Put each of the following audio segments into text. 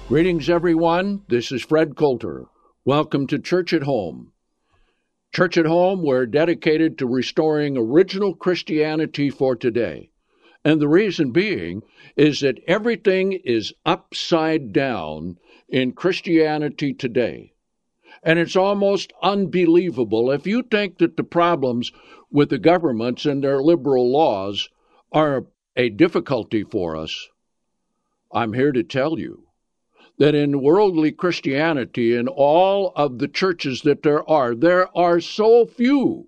Greetings, everyone. This is Fred Coulter. Welcome to Church at Home. Church at Home, we're dedicated to restoring original Christianity for today. And the reason being is that everything is upside down in Christianity today. And it's almost unbelievable. If you think that the problems with the governments and their liberal laws are a difficulty for us, I'm here to tell you that in worldly Christianity, in all of the churches that there are so few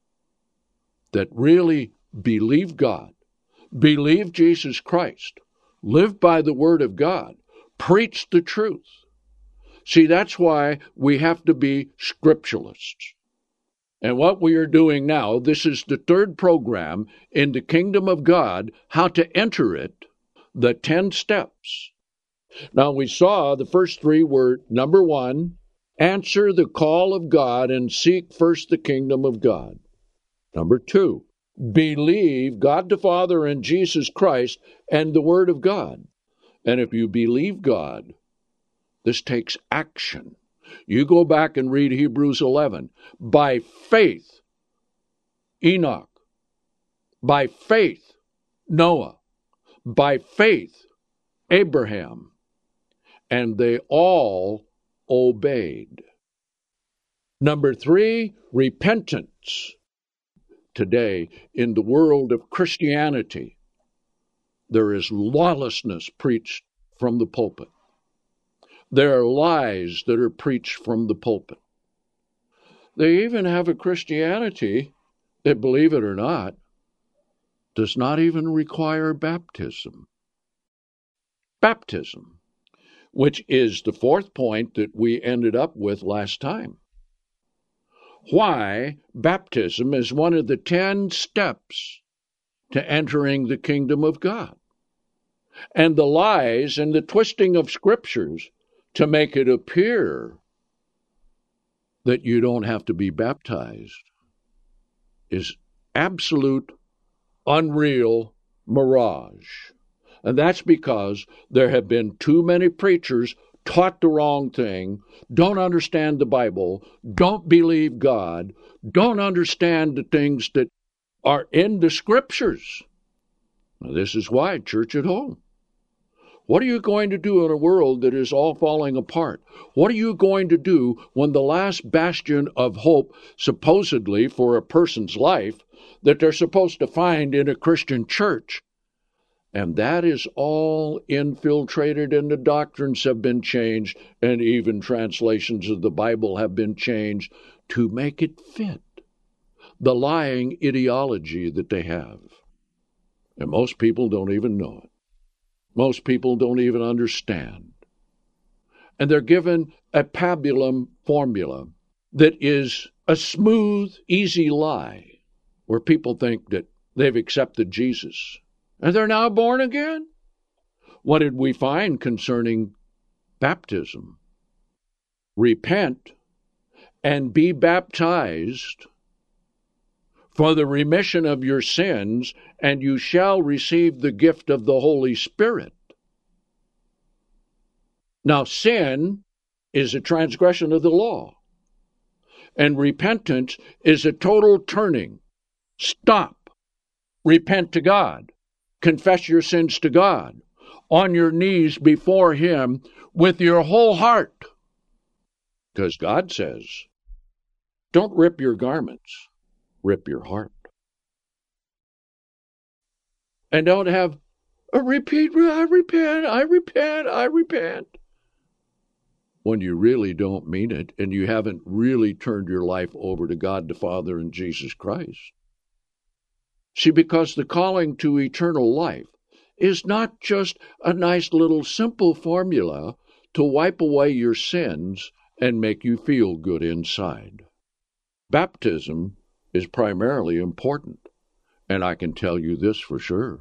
that really believe God, believe Jesus Christ, live by the Word of God, preach the truth. See, that's why we have to be scripturalists. And what we are doing now, this is the third program in the Kingdom of God, how to enter it, the 10 steps. Now, we saw the first three were, number one, answer the call of God and seek first the kingdom of God. Number two, believe God the Father and Jesus Christ and the Word of God. And if you believe God, this takes action. You go back and read Hebrews 11. By faith, Enoch. By faith, Noah. By faith, Abraham. And they all obeyed. Number three, repentance. Today, in the world of Christianity, there is lawlessness preached from the pulpit. There are lies that are preached from the pulpit. They even have a Christianity that, believe it or not, does not even require baptism. Baptism, which is the fourth point that we ended up with last time. Why baptism is one of the 10 steps to entering the kingdom of God. And the lies and the twisting of scriptures to make it appear that you don't have to be baptized is absolute, unreal mirage. And that's because there have been too many preachers taught the wrong thing, don't understand the Bible, don't believe God, don't understand the things that are in the Scriptures. Now, this is why Church at Home. What are you going to do in a world that is all falling apart? What are you going to do when the last bastion of hope, supposedly for a person's life, that they're supposed to find in a Christian church? And that is all infiltrated, and the doctrines have been changed, and even translations of the Bible have been changed to make it fit the lying ideology that they have. And most people don't even know it. Most people don't even understand. And they're given a pabulum formula that is a smooth, easy lie, where people think that they've accepted Jesus. And they're now born again. What did we find concerning baptism? Repent and be baptized for the remission of your sins, and you shall receive the gift of the Holy Spirit. Now, sin is a transgression of the law, and repentance is a total turning. Stop. Repent to God. Confess your sins to God on your knees before Him with your whole heart. Because God says, don't rip your garments, rip your heart. And don't have a repeat, I repent, when you really don't mean it and you haven't really turned your life over to God the Father and Jesus Christ. See, because the calling to eternal life is not just a nice little simple formula to wipe away your sins and make you feel good inside. Baptism is primarily important, and I can tell you this for sure.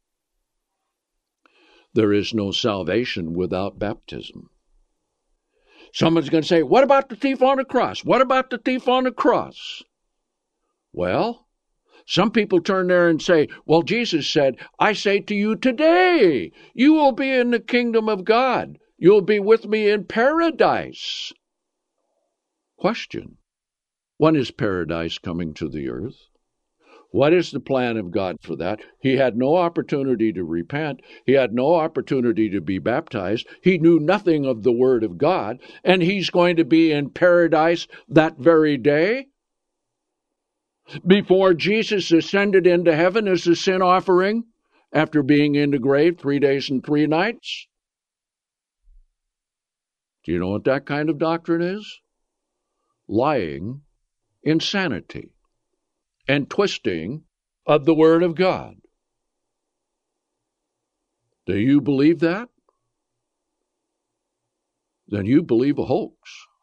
There is no salvation without baptism. Someone's going to say, what about the thief on the cross? What about the thief on the cross? Well, some people turn there and say, well, Jesus said, I say to you today, you will be in the kingdom of God. You'll be with me in paradise. Question: when is paradise coming to the earth? What is the plan of God for that? He had no opportunity to repent. He had no opportunity to be baptized. He knew nothing of the Word of God, and he's going to be in paradise that very day? Before Jesus ascended into heaven as a sin offering, after being in the grave 3 days and 3 nights? Do you know what that kind of doctrine is? Lying, insanity, and twisting of the Word of God. Do you believe that? Then you believe a hoax.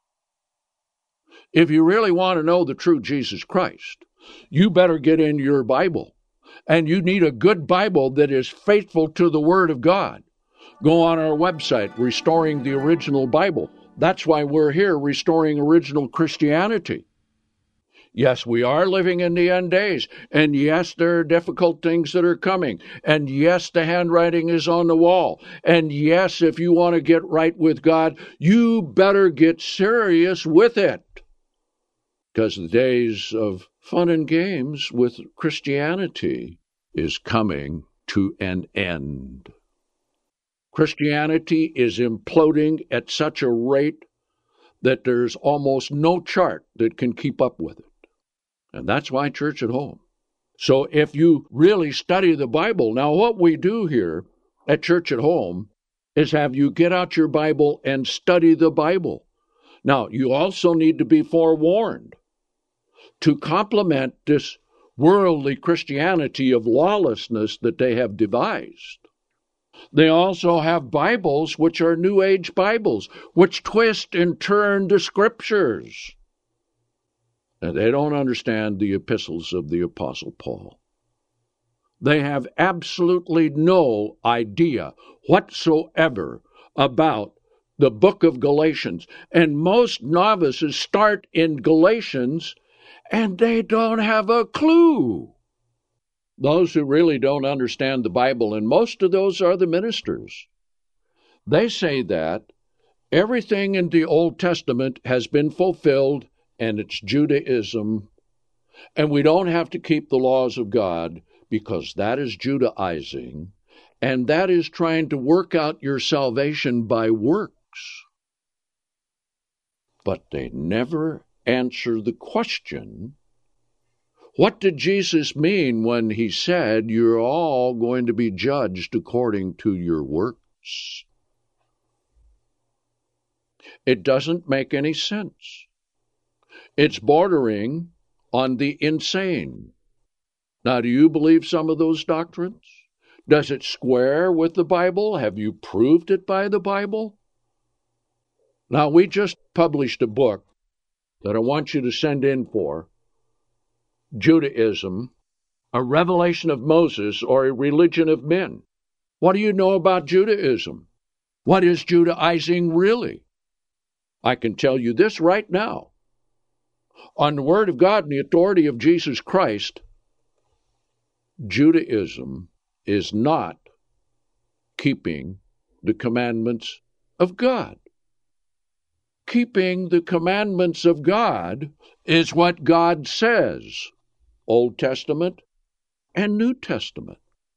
If you really want to know the true Jesus Christ, you better get in your Bible. And you need a good Bible that is faithful to the Word of God. Go on our website, Restoring the Original Bible. That's why we're here, restoring original Christianity. Yes, we are living in the end days. And yes, there are difficult things that are coming. And yes, the handwriting is on the wall. And yes, if you want to get right with God, you better get serious with it. Because the days of fun and games with Christianity is coming to an end. Christianity is imploding at such a rate that there's almost no chart that can keep up with it. And that's why Church at Home. So if you really study the Bible, now what we do here at Church at Home is have you get out your Bible and study the Bible. Now, you also need to be forewarned to complement this worldly Christianity of lawlessness that they have devised. They also have Bibles which are New Age Bibles, which twist and turn the Scriptures. And they don't understand the epistles of the Apostle Paul. They have absolutely no idea whatsoever about the book of Galatians. And most novices start in Galatians and they don't have a clue. Those who really don't understand the Bible, and most of those are the ministers, they say that everything in the Old Testament has been fulfilled and it's Judaism, and we don't have to keep the laws of God because that is Judaizing, and that is trying to work out your salvation by works. But they never answer the question, what did Jesus mean when he said you're all going to be judged according to your works? It doesn't make any sense. It's bordering on the insane. Now, do you believe some of those doctrines? Does it square with the Bible? Have you proved it by the Bible? Now, we just published a book that I want you to send in for, Judaism, a revelation of Moses or a religion of men. What do you know about Judaism? What is Judaizing really? I can tell you this right now. On the Word of God and the authority of Jesus Christ, Judaism is not keeping the commandments of God. Keeping the commandments of God is what God says, Old Testament and New Testament.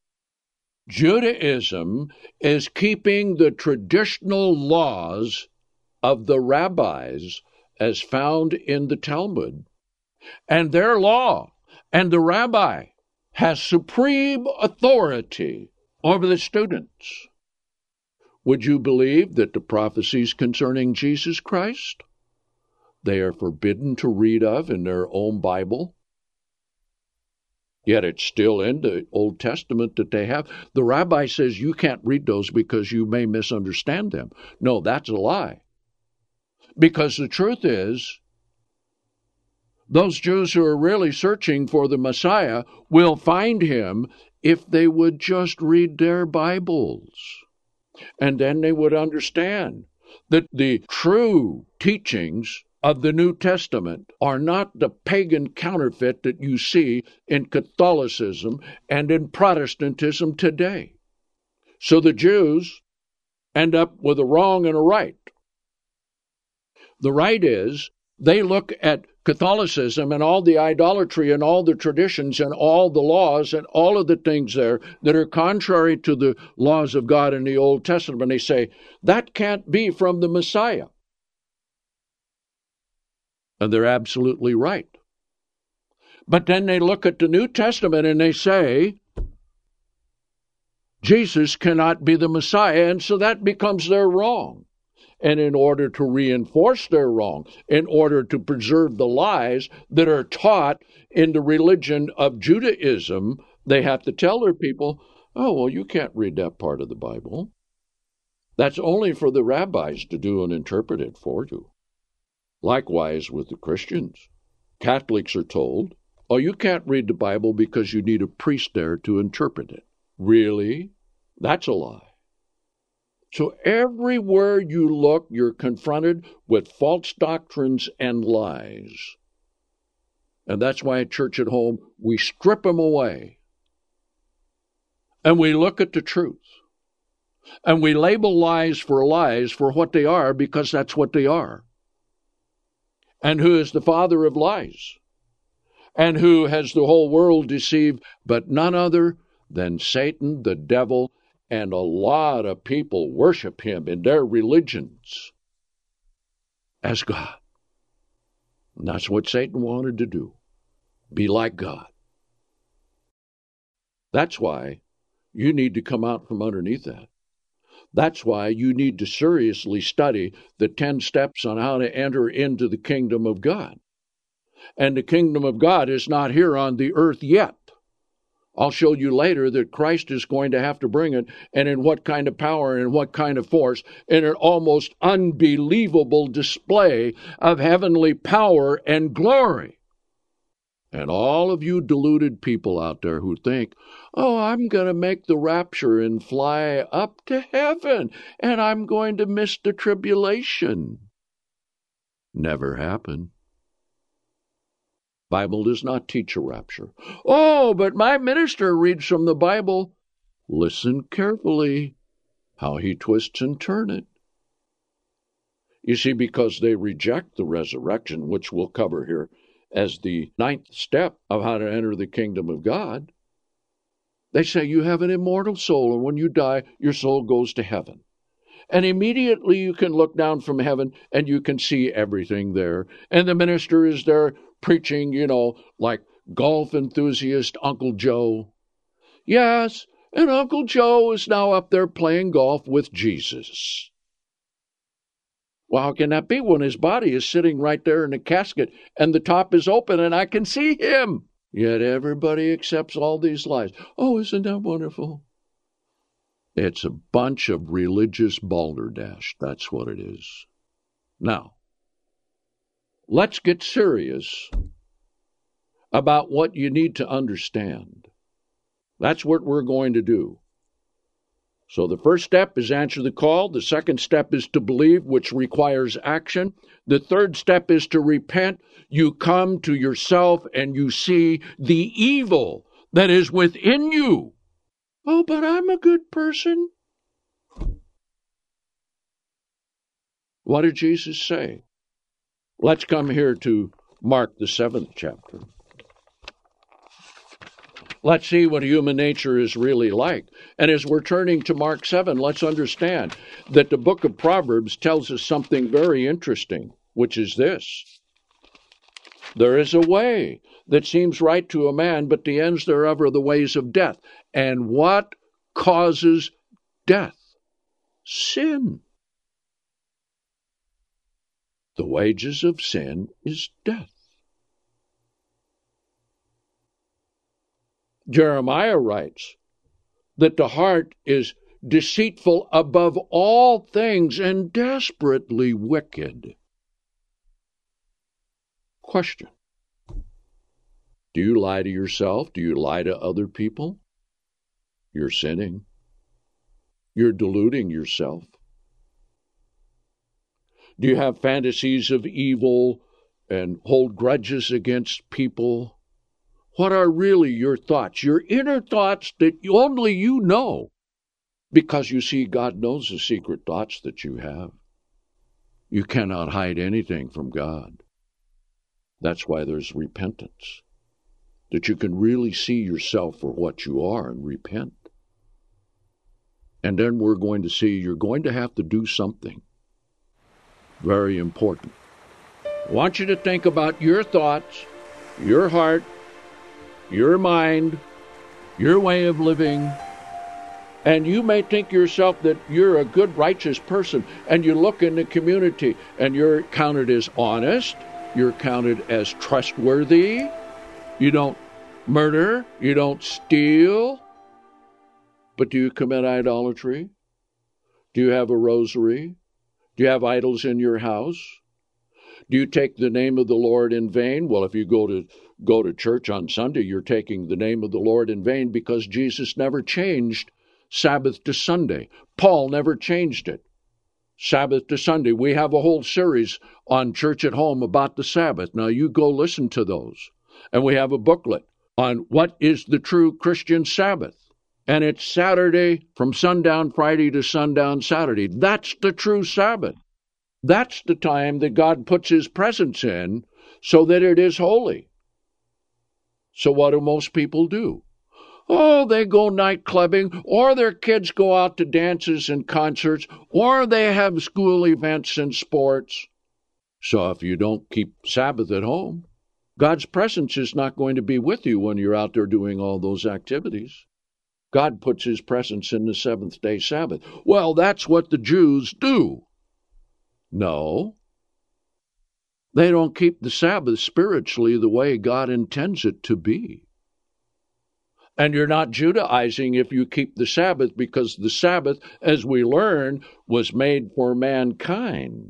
Judaism is keeping the traditional laws of the rabbis as found in the Talmud, and their law, and the rabbi has supreme authority over the students. Would you believe that the prophecies concerning Jesus Christ, they are forbidden to read of in their own Bible? Yet it's still in the Old Testament that they have. The rabbi says you can't read those because you may misunderstand them. No, that's a lie. Because the truth is, those Jews who are really searching for the Messiah will find him if they would just read their Bibles. And then they would understand that the true teachings of the New Testament are not the pagan counterfeit that you see in Catholicism and in Protestantism today. So the Jews end up with a wrong and a right. The right is they look at Catholicism and all the idolatry and all the traditions and all the laws and all of the things there that are contrary to the laws of God in the Old Testament. And they say, that can't be from the Messiah. And they're absolutely right. But then they look at the New Testament and they say, Jesus cannot be the Messiah, and so that becomes their wrong. And in order to reinforce their wrong, in order to preserve the lies that are taught in the religion of Judaism, they have to tell their people, oh, well, you can't read that part of the Bible. That's only for the rabbis to do and interpret it for you. Likewise with the Christians. Catholics are told, oh, you can't read the Bible because you need a priest there to interpret it. Really? That's a lie. So everywhere you look, you're confronted with false doctrines and lies. And that's why at Church at Home, we strip them away. And we look at the truth. And we label lies for what they are, because that's what they are. And who is the father of lies? And who has the whole world deceived, but none other than Satan, the devil, and a lot of people worship him in their religions as God. And that's what Satan wanted to do, be like God. That's why you need to come out from underneath that. That's why you need to seriously study the 10 steps on how to enter into the kingdom of God. And the kingdom of God is not here on the earth yet. I'll show you later that Christ is going to have to bring it, and in what kind of power and in what kind of force, in an almost unbelievable display of heavenly power and glory. And all of you deluded people out there who think, oh, I'm going to make the rapture and fly up to heaven, and I'm going to miss the tribulation. Never happened. Bible does not teach a rapture. Oh, but my minister reads from the Bible. Listen carefully how he twists and turns it. You see, because they reject the resurrection, which we'll cover here as the 9th step of how to enter the kingdom of God, they say you have an immortal soul, and when you die, your soul goes to heaven. And immediately you can look down from heaven and you can see everything there. And the minister is there preaching, like golf enthusiast Uncle Joe. Yes, and Uncle Joe is now up there playing golf with Jesus. Well, how can that be when his body is sitting right there in a casket and the top is open and I can see him? Yet everybody accepts all these lies. Oh, isn't that wonderful? It's a bunch of religious balderdash. That's what it is. Now, let's get serious about what you need to understand. That's what we're going to do. So the first step is answer the call. The second step is to believe, which requires action. The third step is to repent. You come to yourself and you see the evil that is within you. Oh, but I'm a good person. What did Jesus say? Let's come here to Mark, the 7th chapter. Let's see what human nature is really like. And as we're turning to Mark 7, let's understand that the book of Proverbs tells us something very interesting, which is this. There is a way that seems right to a man, but the ends thereof are the ways of death. And what causes death? Sin. The wages of sin is death. Jeremiah writes that the heart is deceitful above all things and desperately wicked. Question. Do you lie to yourself? Do you lie to other people? You're sinning. You're deluding yourself. Do you have fantasies of evil and hold grudges against people? What are really your thoughts? Your inner thoughts that only you know. Because you see, God knows the secret thoughts that you have. You cannot hide anything from God. That's why there's repentance, that you can really see yourself for what you are and repent. And then we're going to see you're going to have to do something very important. I want you to think about your thoughts, your heart, your mind, your way of living. And you may think yourself that you're a good, righteous person, and you look in the community and you're counted as honest, you're counted as trustworthy, you don't murder, you don't steal. But do you commit idolatry? Do you have a rosary? Do you have idols in your house? Do you take the name of the Lord in vain? Well, if you go to church on Sunday, you're taking the name of the Lord in vain, because Jesus never changed Sabbath to Sunday. Paul never changed it. Sabbath to Sunday. We have a whole series on Church at Home about the Sabbath. Now you go listen to those. And we have a booklet on what is the true Christian Sabbath. And it's Saturday from sundown Friday to sundown Saturday. That's the true Sabbath. That's the time that God puts his presence in so that it is holy. So what do most people do? Oh, they go night clubbing, or their kids go out to dances and concerts, or they have school events and sports. So if you don't keep Sabbath at home, God's presence is not going to be with you when you're out there doing all those activities. God puts his presence in the seventh-day Sabbath. Well, that's what the Jews do. No. They don't keep the Sabbath spiritually the way God intends it to be. And you're not Judaizing if you keep the Sabbath, because the Sabbath, as we learn, was made for mankind,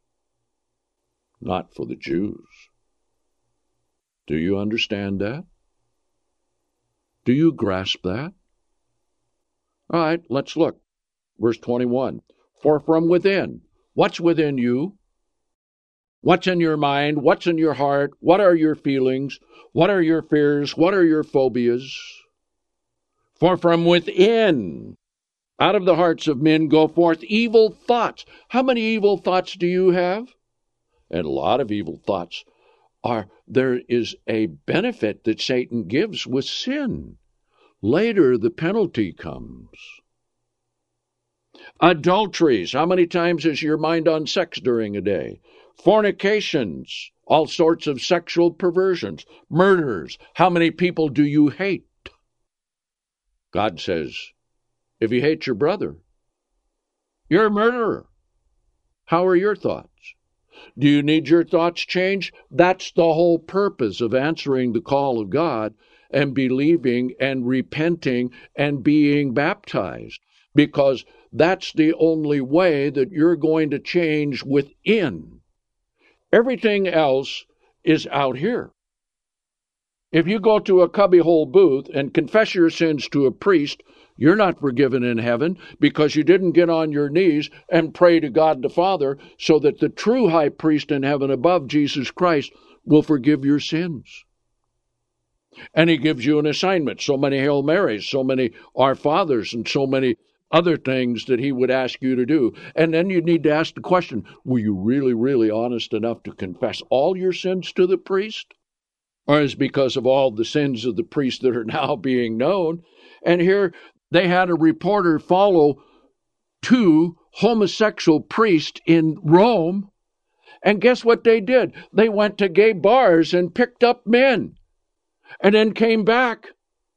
not for the Jews. Do you understand that? Do you grasp that? All right, let's look. Verse 21. For from within, what's within you? What's in your mind? What's in your heart? What are your feelings? What are your fears? What are your phobias? For from within, out of the hearts of men, go forth evil thoughts. How many evil thoughts do you have? And a lot of evil thoughts are, there is a benefit that Satan gives with sin. Later, the penalty comes. Adulteries. How many times is your mind on sex during a day? Fornications. All sorts of sexual perversions. Murders. How many people do you hate? God says, if you hate your brother, you're a murderer. How are your thoughts? Do you need your thoughts changed? That's the whole purpose of answering the call of God and believing and repenting and being baptized, because that's the only way that you're going to change within. Everything else is out here. If you go to a cubbyhole booth and confess your sins to a priest, you're not forgiven in heaven, because you didn't get on your knees and pray to God the Father so that the true high priest in heaven above, Jesus Christ, will forgive your sins. And he gives you an assignment, so many Hail Marys, so many Our Fathers, and so many other things that he would ask you to do. And then you need to ask the question, were you really, really honest enough to confess all your sins to the priest? Or is it because of all the sins of the priest that are now being known? And here they had a reporter follow two homosexual priests in Rome. And guess what they did? They went to gay bars and picked up men. And then came back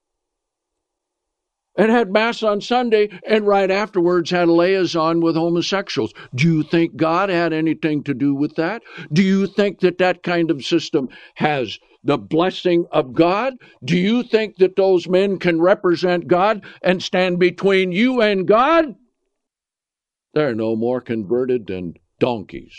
and had Mass on Sunday, and right afterwards had a liaison with homosexuals. Do you think God had anything to do with that? Do you think that that kind of system has the blessing of God? Do you think that those men can represent God and stand between you and God? They're no more converted than donkeys.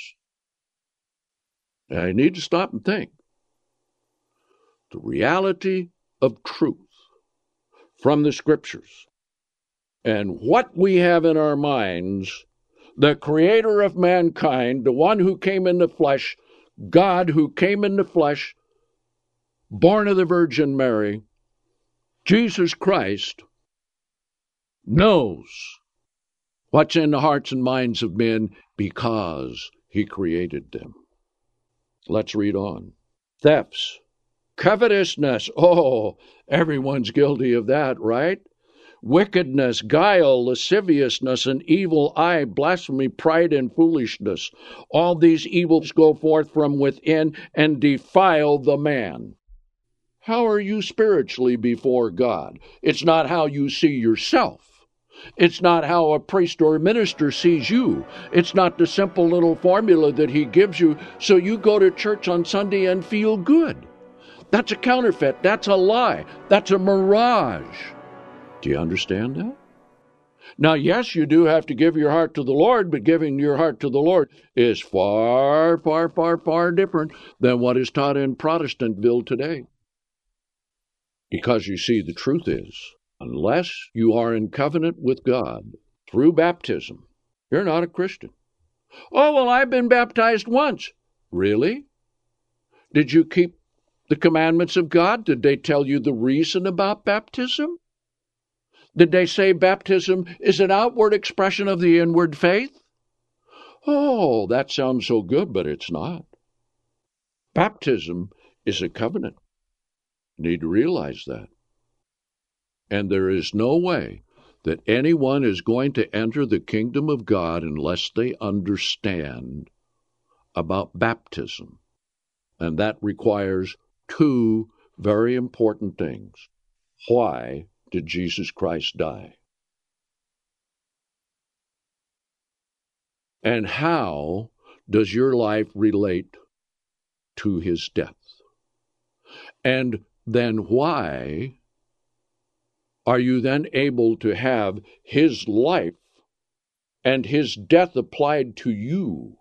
I need to stop and think. The reality of truth from the Scriptures, and what we have in our minds, the creator of mankind, the one who came in the flesh, God who came in the flesh, born of the Virgin Mary, Jesus Christ, knows What's in the hearts and minds of men? Because he created them. Let's read on. Thefts, covetousness. Oh, everyone's guilty of that, right? Wickedness, guile, lasciviousness, an evil eye, blasphemy, pride, and foolishness. All these evils go forth from within and defile the man. How are you spiritually before God? It's not how you see yourself. It's not how a priest or a minister sees you. It's not the simple little formula that he gives you so you go to church on Sunday and feel good. That's a counterfeit. That's a lie. That's a mirage. Do you understand that? Now, yes, you do have to give your heart to the Lord, but giving your heart to the Lord is far, far, far, far different than what is taught in Protestantville today. Because you see, the truth is, unless you are in covenant with God through baptism, you're not a Christian. Oh, well, I've been baptized once. Really? Did you keep the commandments of God? Did they tell you the reason about baptism? Did they say baptism is an outward expression of the inward faith? Oh, that sounds so good, but it's not. Baptism is a covenant. You need to realize that. And there is no way that anyone is going to enter the kingdom of God unless they understand about baptism. And that requires two very important things. Why did Jesus Christ die? And how does your life relate to his death? And then why are you then able to have his life and his death applied to you?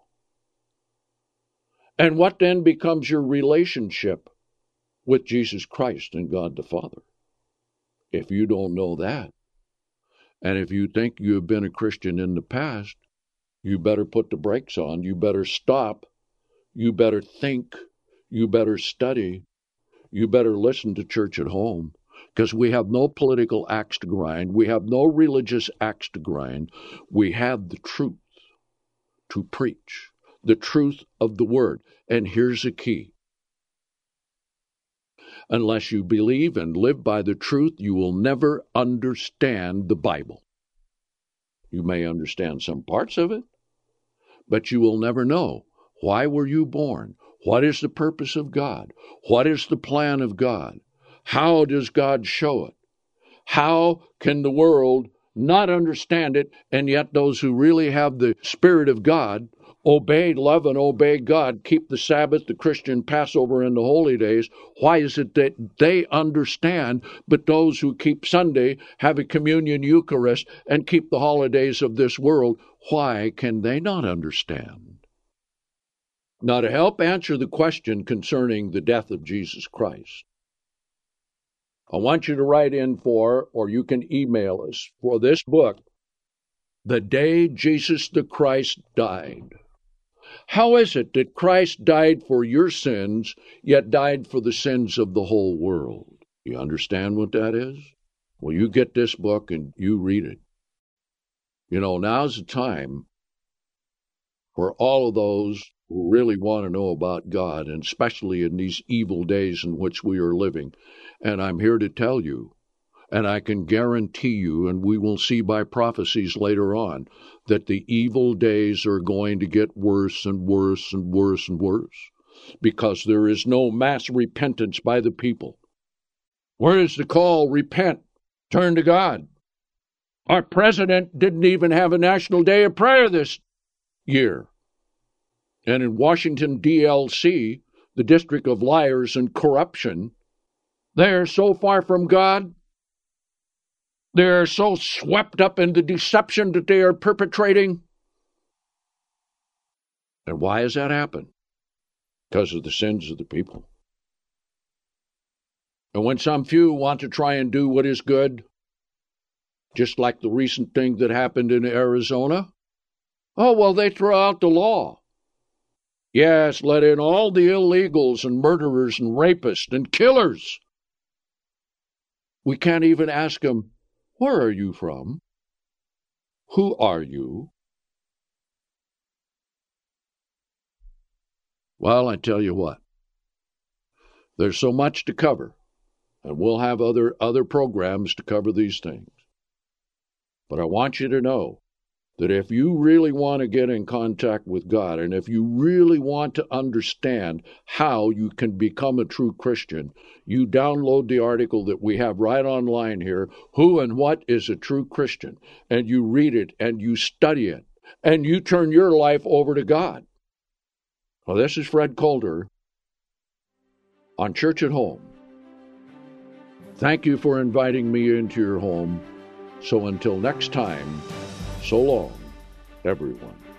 And what then becomes your relationship with Jesus Christ and God the Father? If you don't know that, and if you think you have been a Christian in the past, you better put the brakes on. You better stop. You better think. You better study. You better listen to Church at Home, because we have no political axe to grind. We have no religious axe to grind. We have the truth to preach, the truth of the Word. And here's the key. Unless you believe and live by the truth, you will never understand the Bible. You may understand some parts of it, but you will never know. Why were you born? What is the purpose of God? What is the plan of God? How does God show it? How can the world not understand it, and yet those who really have the Spirit of God obey, love, and obey God, keep the Sabbath, the Christian Passover, and the holy days? Why is it that they understand, but those who keep Sunday, have a communion Eucharist, and keep the holidays of this world, why can they not understand? Now, to help answer the question concerning the death of Jesus Christ, I want you to write in for, or you can email us, for this book, The Day Jesus the Christ Died. How is it that Christ died for your sins, yet died for the sins of the whole world? You understand what that is? Well, you get this book and you read it. You know, now's the time for all of those who really want to know about God, and especially in these evil days in which we are living. And I'm here to tell you, and I can guarantee you, and we will see by prophecies later on, that the evil days are going to get worse and worse and worse and worse, because there is no mass repentance by the people. Where is the call? Repent. Turn to God. Our president didn't even have a national day of prayer this year. And in Washington, D.L.C., the District of Liars and Corruption, they are so far from God. They're so swept up in the deception that they are perpetrating. And why has that happened? Because of the sins of the people. And when some few want to try and do what is good, just like the recent thing that happened in Arizona, oh, well, they throw out the law. Yes, let in all the illegals and murderers and rapists and killers. We can't even ask them, where are you from? Who are you? Well, I tell you what, there's so much to cover, and we'll have other programs to cover these things. But I want you to know that if you really want to get in contact with God, and if you really want to understand how you can become a true Christian, you download the article that we have right online here, Who and What is a True Christian? And you read it and you study it and you turn your life over to God. Well, this is Fred Coulter on Church at Home. Thank you for inviting me into your home. So until next time, so long, everyone.